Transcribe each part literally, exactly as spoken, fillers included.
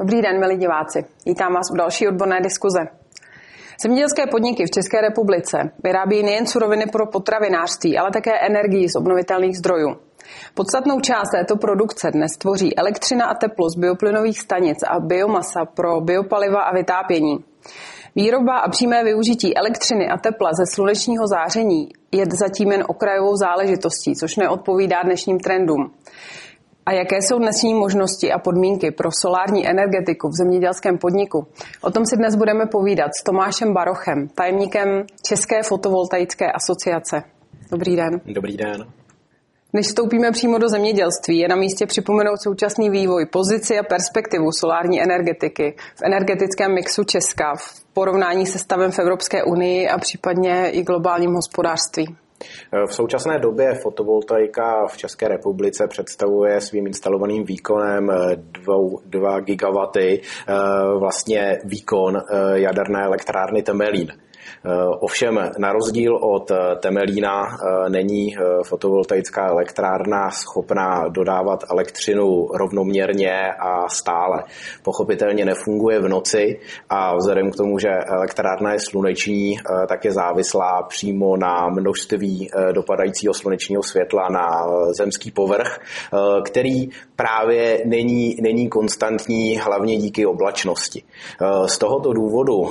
Dobrý den, milí diváci. Vítám vás u další odborné diskuze. Zemědělské podniky v České republice vyrábí nejen suroviny pro potravinářství, ale také energii z obnovitelných zdrojů. Podstatnou část této produkce dnes tvoří elektřina a teplo z bioplynových stanic a biomasa pro biopaliva a vytápění. Výroba a přímé využití elektřiny a tepla ze slunečního záření je zatím jen okrajovou záležitostí, což neodpovídá dnešním trendům. A jaké jsou dnešní možnosti a podmínky pro solární energetiku v zemědělském podniku? O tom si dnes budeme povídat s Tomášem Barochem, tajemníkem České fotovoltaické asociace. Dobrý den. Dobrý den. Než vstoupíme přímo do zemědělství, je na místě připomenout současný vývoj, pozici a perspektivu solární energetiky v energetickém mixu Česka v porovnání se stavem v Evropské unii a případně i globálním hospodářství. V současné době fotovoltaika v České republice představuje svým instalovaným výkonem dva gigawaty vlastně výkon jaderné elektrárny Temelín. Ovšem na rozdíl od Temelína není fotovoltaická elektrárna schopná dodávat elektřinu rovnoměrně a stále. Pochopitelně nefunguje v noci a vzhledem k tomu, že elektrárna je sluneční, tak je závislá přímo na množství dopadajícího slunečního světla na zemský povrch, který právě není, není konstantní, hlavně díky oblačnosti. Z tohoto důvodu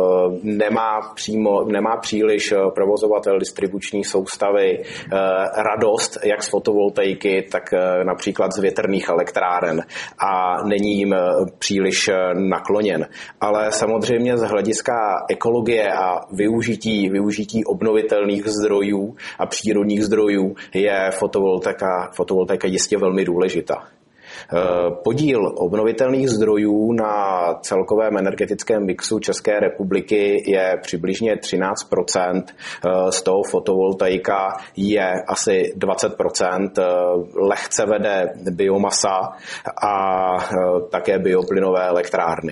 nemá přímo, nemá příliš provozovatel distribuční soustavy radost jak z fotovoltaiky, tak například z větrných elektráren a není jim příliš nakloněn. Ale samozřejmě z hlediska ekologie a využití, využití obnovitelných zdrojů a přírodních zdrojů je fotovoltaika, fotovoltaika jistě velmi důležitá. Podíl obnovitelných zdrojů na celkovém energetickém mixu České republiky je přibližně třináct procent, z toho fotovoltaika je asi dvacet procent, lehce vede biomasa a také bioplynové elektrárny.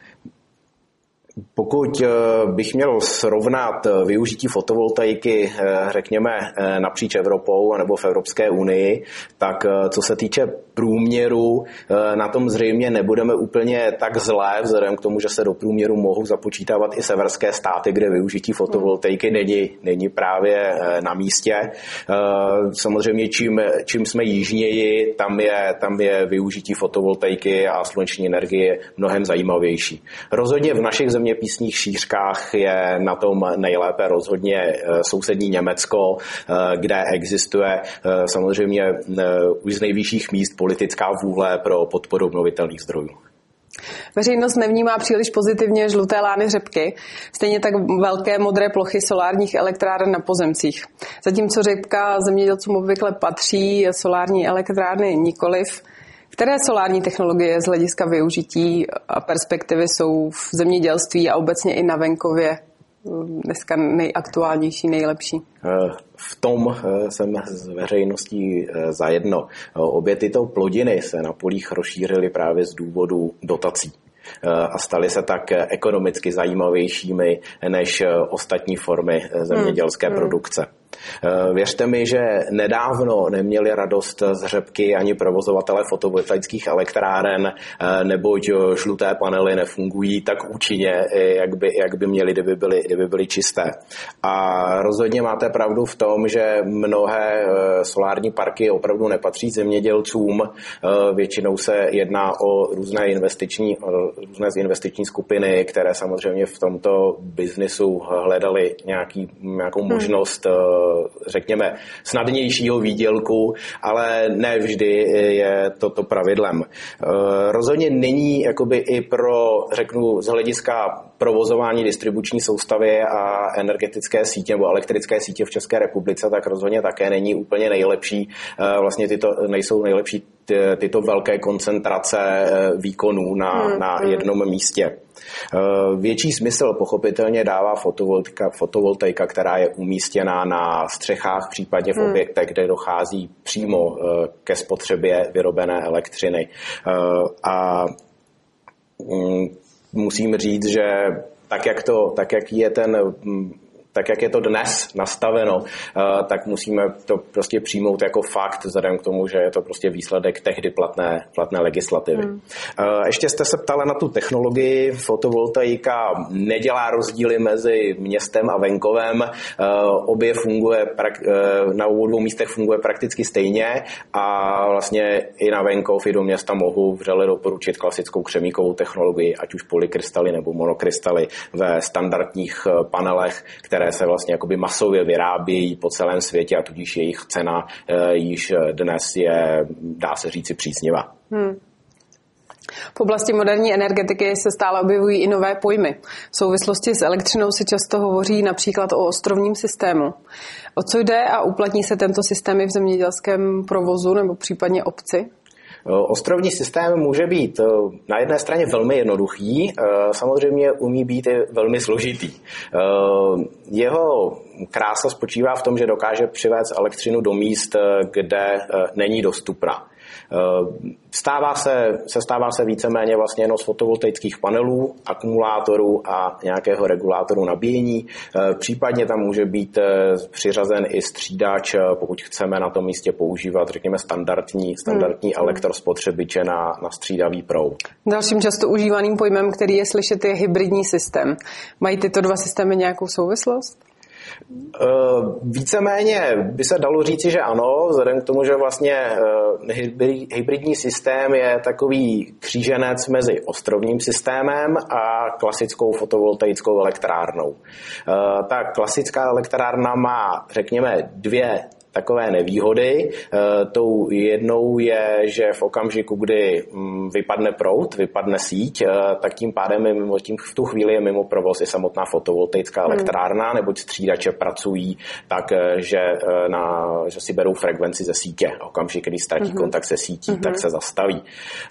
Pokud bych měl srovnat využití fotovoltaiky, řekněme, napříč Evropou nebo v Evropské unii, tak co se týče průměru, na tom zřejmě nebudeme úplně tak zlé, vzhledem k tomu, že se do průměru mohou započítávat i severské státy, kde využití fotovoltaiky není, není právě na místě. Samozřejmě čím, čím jsme jižněji, tam je, tam je využití fotovoltaiky a sluneční energie mnohem zajímavější. Rozhodně v našich zeměpisných šířkách je na tom nejlépe rozhodně sousední Německo, kde existuje samozřejmě už z nejvyšších míst politická vůle pro podporu obnovitelných zdrojů. Veřejnost nevnímá příliš pozitivně žluté lány řepky, stejně tak velké modré plochy solárních elektráren na pozemcích. Zatímco řepka zemědělcům obvykle patří, solární elektrárny nikoliv. Které solární technologie z hlediska využití a perspektivy jsou v zemědělství a obecně i na venkově dneska nejaktuálnější, nejlepší? V tom jsem s veřejností zajedno. Obě tyto plodiny se na polích rozšířily právě z důvodu dotací a staly se tak ekonomicky zajímavějšími než ostatní formy zemědělské hmm. produkce. Věřte mi, že nedávno neměli radost z řepky ani provozovatelé fotovoltaických elektráren, neboť žluté panely nefungují tak účinně, jak by, jak by měly, kdyby byly, kdyby byly čisté. A rozhodně máte pravdu v tom, že mnohé solární parky opravdu nepatří zemědělcům. Většinou se jedná o různé investiční, různé investiční skupiny, které samozřejmě v tomto biznisu hledaly nějaký, nějakou možnost řekněme, snadnějšího výdělku, ale ne vždy je toto pravidlem. Rozhodně není jakoby i pro, řeknu, z hlediska provozování distribuční soustavy a energetické sítě nebo elektrické sítě v České republice, tak rozhodně také není úplně nejlepší. Vlastně tyto nejsou nejlepší ty, tyto velké koncentrace výkonů na, hmm, na jednom místě. Větší smysl pochopitelně dává fotovoltaika, fotovoltaika, která je umístěná na střechách, případně v hmm. objektech, kde dochází přímo ke spotřebě vyrobené elektřiny. A musím říct, že tak jak, to, tak jak je ten tak jak je to dnes nastaveno, tak musíme to prostě přijmout jako fakt, vzhledem k tomu, že je to prostě výsledek tehdy platné, platné legislativy. Hmm. Ještě jste se ptala na tu technologii. Fotovoltaika nedělá rozdíly mezi městem a venkovem. Obě funguje, na obou dvou místech funguje prakticky stejně a vlastně i na venkov, i do města mohu vřele doporučit klasickou křemíkovou technologii, ať už polykrystaly nebo monokrystaly ve standardních panelech, které se vlastně jakoby masově vyrábějí po celém světě a tudíž jejich cena již dnes je, dá se říci, příznivá. Hmm. V oblasti moderní energetiky se stále objevují i nové pojmy. V souvislosti s elektřinou se často hovoří například o ostrovním systému. O co jde a uplatní se tento systém i v zemědělském provozu nebo případně obci? Ostrovní systém může být na jedné straně velmi jednoduchý, samozřejmě umí být i velmi složitý. Jeho krása spočívá v tom, že dokáže přivést elektřinu do míst, kde není dostupná. Stává se, se stává se víceméně vlastně jenom z fotovoltaických panelů, akumulátorů a nějakého regulátoru nabíjení. Případně tam může být přiřazen i střídač, pokud chceme na tom místě používat, řekněme, standardní, standardní hmm. elektrospotřebiče na, na střídavý proud. Dalším často užívaným pojmem, který je slyšet, je hybridní systém. Mají tyto dva systémy nějakou souvislost? Víceméně by se dalo říci, že ano, vzhledem k tomu, že vlastně hybridní systém je takový kříženec mezi ostrovním systémem a klasickou fotovoltaickou elektrárnou. Ta klasická elektrárna má, řekněme, dvě takové nevýhody. Tou jednou je, že v okamžiku, kdy vypadne proud, vypadne síť, tak tím pádem je mimo, tím v tu chvíli je mimo provoz i samotná fotovoltaická elektrárna, neboť střídače pracují tak, že, na, že si berou frekvenci ze sítě. Okamžik, kdy ztratí mm-hmm. kontakt se sítí, mm-hmm. tak se zastaví.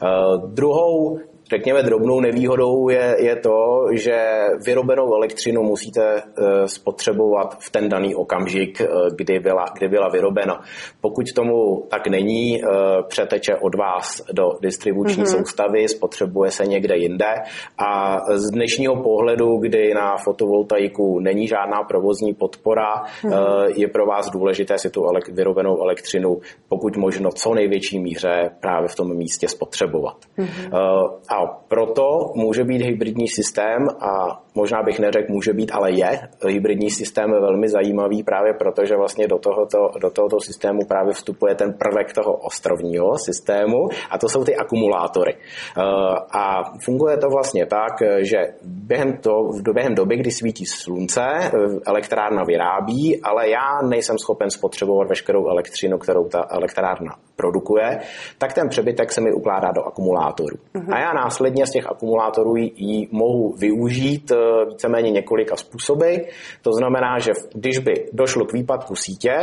Druhou řekněme drobnou nevýhodou je, je to, že vyrobenou elektřinu musíte spotřebovat v ten daný okamžik, kdy byla, kdy byla vyrobena. Pokud tomu tak není, přeteče od vás do distribuční mm-hmm. soustavy, spotřebuje se někde jinde a z dnešního pohledu, kdy na fotovoltaiku není žádná provozní podpora, mm-hmm. je pro vás důležité si tu elek- vyrobenou elektřinu pokud možno co největší míře právě v tom místě spotřebovat. Mm-hmm. A proto může být hybridní systém a možná bych neřekl může být, ale je. Hybridní systém je velmi zajímavý právě proto, že vlastně do tohoto, do tohoto systému právě vstupuje ten prvek toho ostrovního systému a to jsou ty akumulátory. A funguje to vlastně tak, že během, to, během doby, kdy svítí slunce, elektrárna vyrábí, ale já nejsem schopen spotřebovat veškerou elektřinu, kterou ta elektrárna produkuje, tak ten přebytek se mi ukládá do akumulátorů. Uh-huh. A já následně z těch akumulátorů ji mohu využít víceméně několika způsoby. To znamená, že když by došlo k výpadku sítě,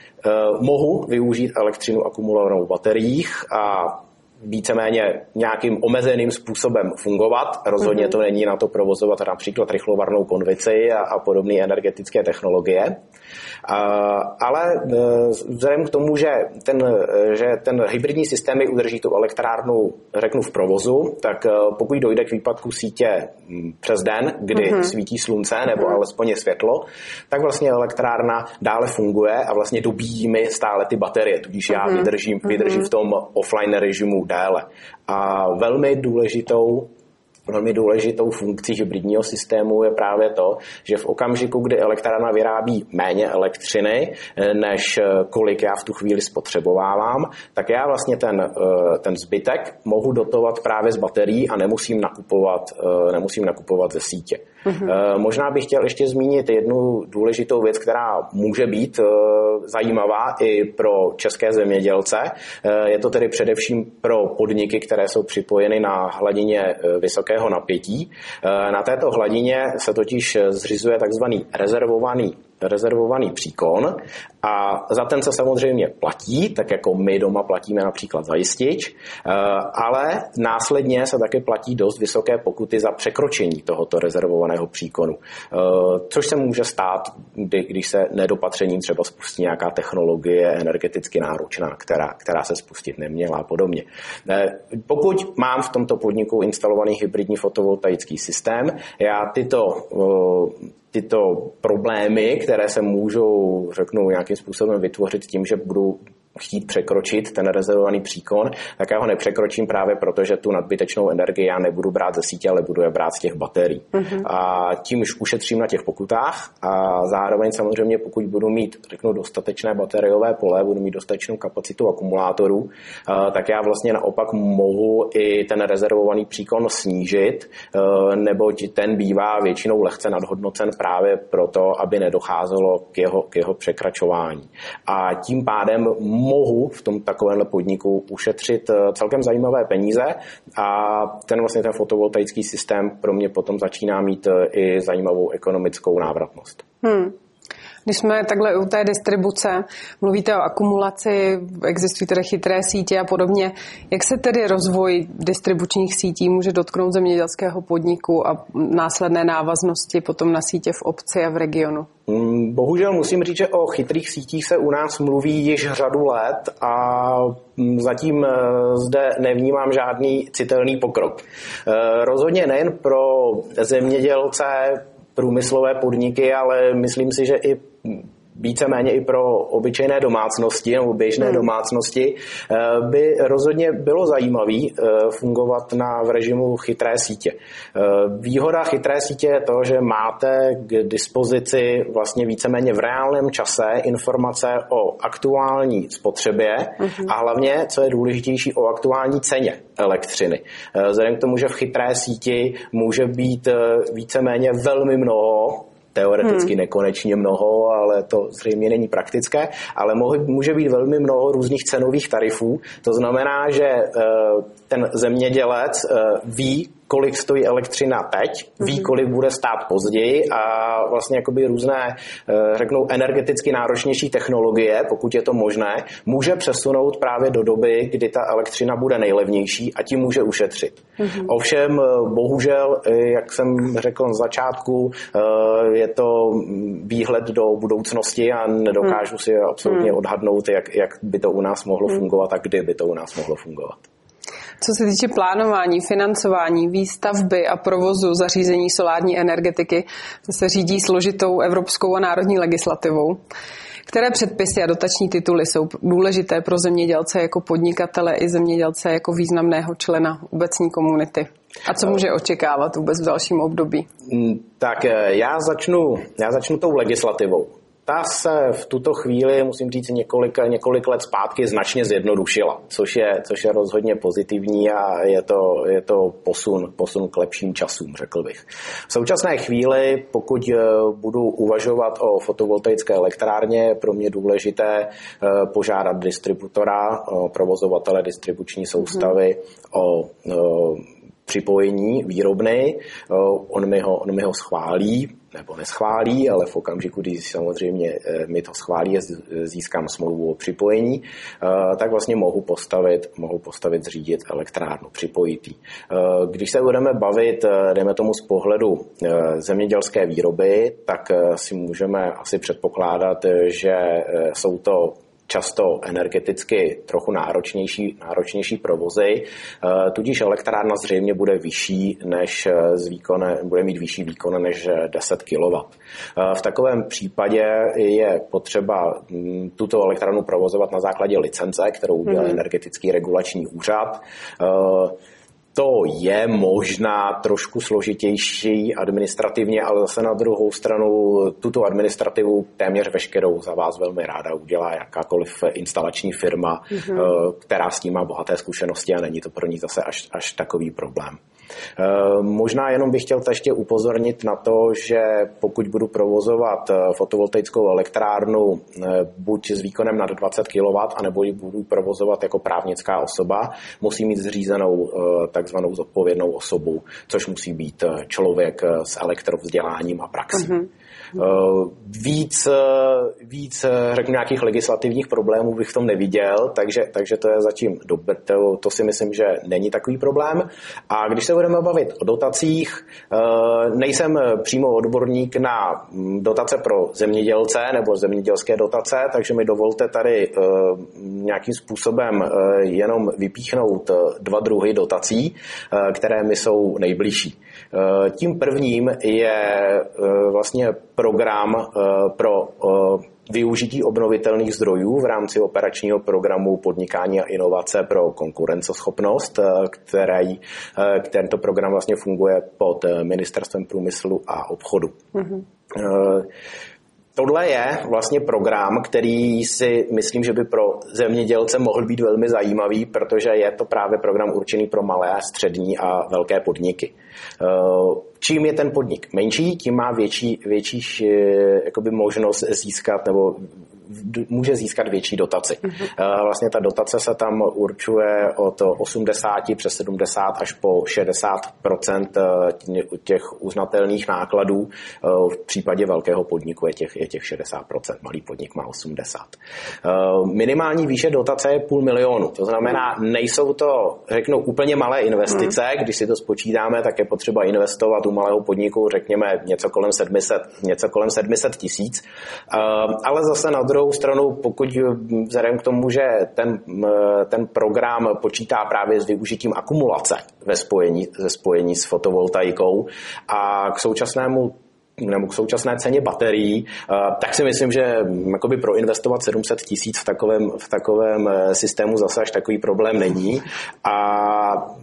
mohu využít elektřinu akumulovanou v bateriích a víceméně nějakým omezeným způsobem fungovat. Rozhodně to není na to provozovat například rychlovarnou konvici a, a podobné energetické technologie. A, ale vzhledem k tomu, že ten, že ten hybridní systém udrží tu elektrárnu, řeknu, v provozu, tak pokud dojde k výpadku sítě přes den, kdy mm-hmm. svítí slunce nebo mm-hmm. alespoň je světlo, tak vlastně elektrárna dále funguje a vlastně dobíjí mi stále ty baterie, tudíž já mm-hmm. vydržím, vydržím v tom offline režimu déle. A velmi důležitou Velmi důležitou funkcí hybridního systému je právě to, že v okamžiku, kdy elektrárna vyrábí méně elektřiny, než kolik já v tu chvíli spotřebovávám, tak já vlastně ten, ten zbytek mohu dotovat právě z baterií a nemusím nakupovat, nemusím nakupovat ze sítě. Mm-hmm. Možná bych chtěl ještě zmínit jednu důležitou věc, která může být zajímavá i pro české zemědělce. Je to tedy především pro podniky, které jsou připojeny na hladině vysokého napětí. Na této hladině se totiž zřizuje takzvaný rezervovaný rezervovaný příkon a za ten se samozřejmě platí, tak jako my doma platíme například za jistič, ale následně se také platí dost vysoké pokuty za překročení tohoto rezervovaného příkonu, což se může stát, když se nedopatřením třeba spustí nějaká technologie energeticky náročná, která, která se spustit neměla a podobně. Pokud mám v tomto podniku instalovaný hybridní fotovoltaický systém, já tyto tyto problémy, které se můžou, řeknu, nějakým způsobem vytvořit tím, že budu chtít překročit ten rezervovaný příkon, tak já ho nepřekročím právě proto, že tu nadbytečnou energii já nebudu brát ze sítě, ale budu je brát z těch baterií. Mm-hmm. A tím už ušetřím na těch pokutách a zároveň samozřejmě, pokud budu mít, řeknu, dostatečné bateriové pole, budu mít dostatečnou kapacitu akumulátorů, tak já vlastně naopak mohu i ten rezervovaný příkon snížit, neboť ten bývá většinou lehce nadhodnocen právě proto, aby nedocházelo k jeho, k jeho překračování. A tím pádem mohu v tom takovémhle podniku ušetřit celkem zajímavé peníze a ten vlastně ten fotovoltaický systém pro mě potom začíná mít i zajímavou ekonomickou návratnost. Hmm. Když jsme takhle u té distribuce, mluvíte o akumulaci, existují tedy chytré sítě a podobně. Jak se tedy rozvoj distribučních sítí může dotknout zemědělského podniku a následné návaznosti potom na sítě v obci a v regionu? Bohužel musím říct, že o chytrých sítích se u nás mluví již řadu let a zatím zde nevnímám žádný citelný pokrok. Rozhodně nejen pro zemědělce, průmyslové podniky, ale myslím si, že i víceméně i pro obyčejné domácnosti nebo běžné hmm. domácnosti by rozhodně bylo zajímavé fungovat na v režimu chytré sítě. Výhoda chytré sítě je to, že máte k dispozici vlastně víceméně v reálném čase informace o aktuální spotřebě hmm. a hlavně, co je důležitější, o aktuální ceně elektřiny. Vzhledem k tomu, že v chytré síti může být víceméně velmi mnoho, teoreticky hmm. nekonečně mnoho, ale to zřejmě není praktické, ale může být velmi mnoho různých cenových tarifů. To znamená, že ten zemědělec ví, kolik stojí elektřina teď, ví, kolik bude stát později a vlastně jakoby různé, řeknou, energeticky náročnější technologie, pokud je to možné, může přesunout právě do doby, kdy ta elektřina bude nejlevnější a tím může ušetřit. Mm-hmm. Ovšem, bohužel, jak jsem řekl na začátku, je to výhled do budoucnosti a nedokážu mm. si absolutně mm. odhadnout, jak, jak by to u nás mohlo mm. fungovat a kdy by to u nás mohlo fungovat. Co se týče plánování, financování, výstavby a provozu zařízení solární energetiky, se řídí složitou evropskou a národní legislativou. Které předpisy a dotační tituly jsou důležité pro zemědělce jako podnikatele i zemědělce jako významného člena obecní komunity? A co může očekávat vůbec v dalším období? Tak já začnu, já začnu tou legislativou. Ta se v tuto chvíli, musím říct, několik, několik let zpátky značně zjednodušila, což je, což je rozhodně pozitivní a je to, je to posun, posun k lepším časům, řekl bych. V současné chvíli, pokud budu uvažovat o fotovoltaické elektrárně, je pro mě důležité požádat distributora, provozovatele distribuční soustavy hmm. o, o připojení výrobny, on mi ho, on mi ho schválí, nebo neschválí, ale v okamžiku, kdy samozřejmě mi to schválí a získám smlouvu o připojení, tak vlastně mohu postavit, mohu postavit, zřídit elektrárnu, připojit ji. Když se budeme bavit, dejme tomu z pohledu zemědělské výroby, tak si můžeme asi předpokládat, že jsou to často energeticky trochu náročnější, náročnější provozy, tudíž elektrárna zřejmě bude vyšší než z výkone, bude mít vyšší výkon než deset kilowattů. V takovém případě je potřeba tuto elektrárnu provozovat na základě licence, kterou udělal mm-hmm. Energetický regulační úřad. To je možná trošku složitější administrativně, ale zase na druhou stranu tuto administrativu téměř veškerou za vás velmi ráda udělá jakákoliv instalační firma, mm-hmm. která s tím má bohaté zkušenosti a není to pro ní zase až, až takový problém. Možná jenom bych chtěl ještě upozornit na to, že pokud budu provozovat fotovoltaickou elektrárnu buď s výkonem nad dvacet kilowattů, anebo ji budu provozovat jako právnická osoba, musí mít zřízenou takzvanou zodpovědnou osobu, což musí být člověk s elektrovzděláním a praxí. Mm-hmm. Víc, víc řeknu, nějakých legislativních problémů bych v tom neviděl, takže, takže to je zatím dobré, to, to si myslím, že není takový problém. A když se budeme bavit o dotacích, nejsem přímo odborník na dotace pro zemědělce nebo zemědělské dotace, takže mi dovolte tady nějakým způsobem jenom vypíchnout dva druhy dotací, které mi jsou nejbližší. Tím prvním je vlastně program pro využití obnovitelných zdrojů v rámci operačního programu Podnikání a inovace pro konkurenceschopnost, který, tento program vlastně funguje pod Ministerstvem průmyslu a obchodu. Mm-hmm. Tohle je vlastně program, který si myslím, že by pro zemědělce mohl být velmi zajímavý, protože je to právě program určený pro malé, střední a velké podniky. Čím je ten podnik menší, tím má větší, větší jakoby možnost získat nebo může získat větší dotaci. Mm-hmm. Vlastně ta dotace se tam určuje od osmdesát přes sedmdesát až po šedesát procent těch uznatelných nákladů. V případě velkého podniku je těch, je těch šedesát procent, malý podnik má osmdesát procent. Minimální výše dotace je půl milionu, to znamená, nejsou to, řeknu, úplně malé investice, mm. když si to spočítáme, tak je potřeba investovat u malého podniku, řekněme, něco kolem sedm set, něco kolem sedm set tisíc, ale zase na druhou stranu, pokud vzhledem k tomu, že ten, ten program počítá právě s využitím akumulace ve spojení, ve spojení s fotovoltaikou a k současnému nebo k současné ceně baterií, tak si myslím, že jakoby proinvestovat sedm set tisíc v takovém, v takovém systému zase až takový problém není. A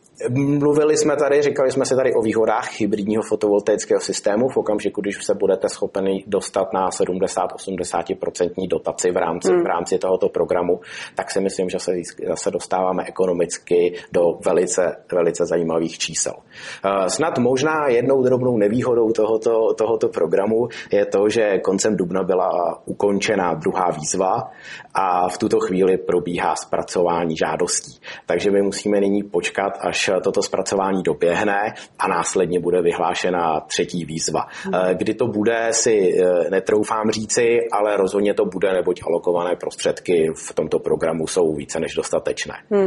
mluvili jsme tady, říkali jsme si tady o výhodách hybridního fotovoltaického systému v okamžiku, když se budete schopni dostat na sedmdesát až osmdesát procent dotaci v rámci, hmm. v rámci tohoto programu, tak si myslím, že se zase dostáváme ekonomicky do velice, velice zajímavých čísel. Snad možná jednou drobnou nevýhodou tohoto, tohoto programu je to, že koncem dubna byla ukončena druhá výzva a v tuto chvíli probíhá zpracování žádostí. Takže my musíme nyní počkat, až toto zpracování doběhne a následně bude vyhlášena třetí výzva. Kdy to bude, si netroufám říci, ale rozhodně to bude, neboť alokované prostředky v tomto programu jsou více než dostatečné. Hmm.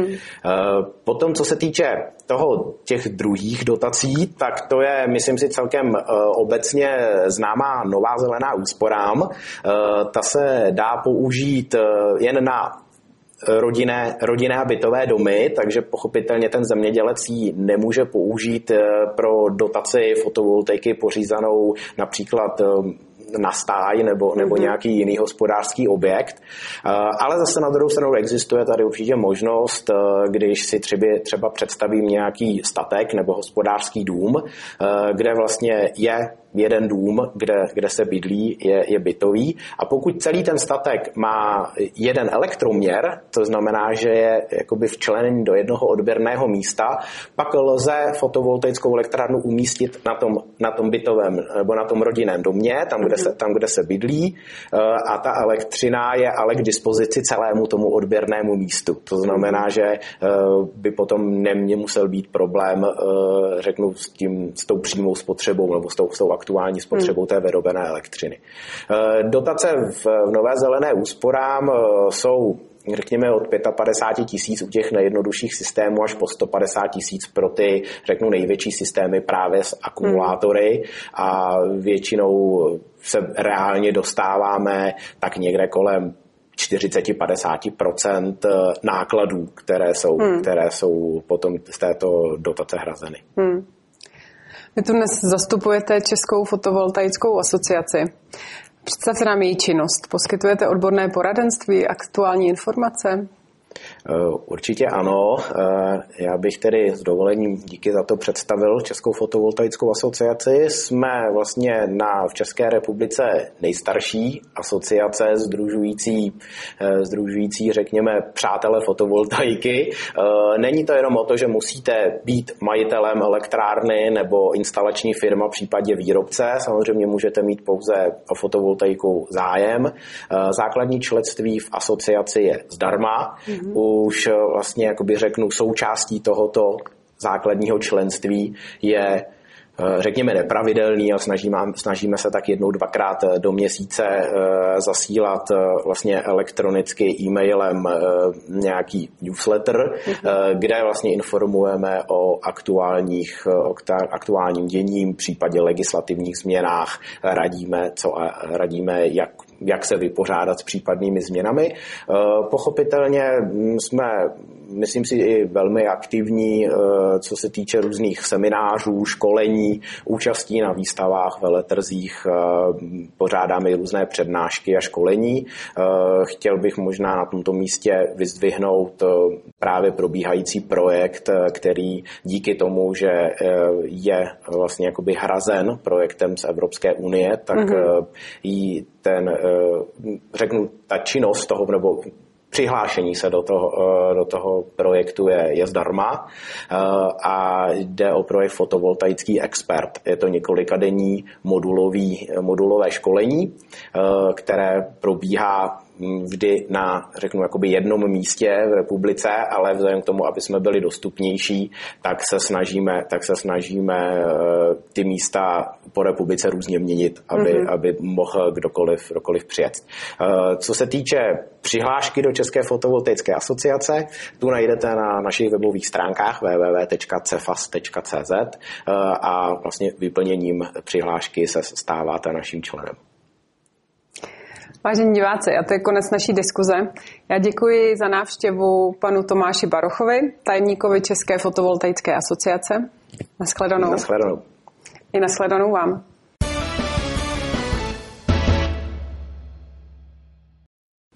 Potom, co se týče toho těch druhých dotací, tak to je, myslím si, celkem obecně známá nová zelená úsporám. Ta se dá použít jen na rodinné, rodinné a bytové domy, takže pochopitelně ten zemědělec ji nemůže použít pro dotaci fotovoltaiky pořízanou například na stáj nebo, nebo mm-hmm. nějaký jiný hospodářský objekt. Ale zase na druhou stranu existuje tady určitě možnost, když si třeba, třeba představím nějaký statek nebo hospodářský dům, kde vlastně je jeden dům, kde, kde se bydlí, je, je bytový. A pokud celý ten statek má jeden elektroměr, to znamená, že je jakoby včleněný do jednoho odběrného místa, pak lze fotovoltaickou elektrárnu umístit na tom, na tom bytovém nebo na tom rodinném domě, tam kde, se, tam, kde se bydlí, a ta elektřina je ale k dispozici celému tomu odběrnému místu. To znamená, že by potom nemusel být problém, řeknu, s, tím, s tou přímou spotřebou nebo s tou, s tou aktuální spotřebou té vyrobené elektřiny. Dotace v Nové zelené úsporám jsou, řekněme, od padesát pět tisíc u těch nejjednodušších systémů až po sto padesát tisíc pro ty, řeknu, největší systémy právě s akumulátory a většinou se reálně dostáváme tak někde kolem čtyřicet až padesát procent nákladů, které jsou, hmm. které jsou potom z této dotace hrazeny. Hmm. Vy tu dnes zastupujete Českou fotovoltaickou asociaci. Představte nám její činnost. Poskytujete odborné poradenství, aktuální informace? Určitě ano. Já bych tedy s dovolením díky za to představil Českou fotovoltaickou asociaci. Jsme vlastně na, v České republice nejstarší asociace sdružující, sdružující, řekněme, přátelé fotovoltaiky. Není to jenom o to, že musíte být majitelem elektrárny nebo instalační firma, v případě výrobce. Samozřejmě můžete mít pouze o fotovoltaiku zájem. Základní členství v asociaci je zdarma. Mm-hmm. Už vlastně, jakoby řeknu, součástí tohoto základního členství je, řekněme, nepravidelný a snažíme, snažíme se tak jednou, dvakrát do měsíce zasílat vlastně elektronicky e-mailem nějaký newsletter, mm-hmm. kde vlastně informujeme o aktuálních, o aktuálním děním, v případě legislativních změnách, radíme, co, radíme jak jak se vypořádat s případnými změnami. Pochopitelně jsme, myslím si, i velmi aktivní, co se týče různých seminářů, školení, účastí na výstavách, veletrzích, pořádáme i různé přednášky a školení. Chtěl bych možná na tomto místě vyzdvihnout právě probíhající projekt, který díky tomu, že je vlastně jakoby hrazen projektem z Evropské unie, tak mm-hmm. jí ten, řeknu, ta činnost toho, nebo přihlášení se do toho, do toho projektu je, je zdarma a jde o projekt Fotovoltaický expert. Je to několikadenní modulový, modulové školení, které probíhá vždy na, řeknu, jakoby jednom místě v republice, ale vzhledem k tomu, aby jsme byli dostupnější, tak se snažíme, tak se snažíme ty místa po republice různě měnit, aby, mm-hmm. aby mohl kdokoliv, kdokoliv přijet. Co se týče přihlášky do České fotovoltaické asociace, tu najdete na našich webových stránkách w w w tečka cefas tečka c z a vlastně vyplněním přihlášky se stáváte naším členem. Vážení diváci, a to je konec naší diskuze. Já děkuji za návštěvu panu Tomáši Barochovi, tajemníkovi České fotovoltaické asociace. Nashledanou. Nashledanou. I nashledanou vám.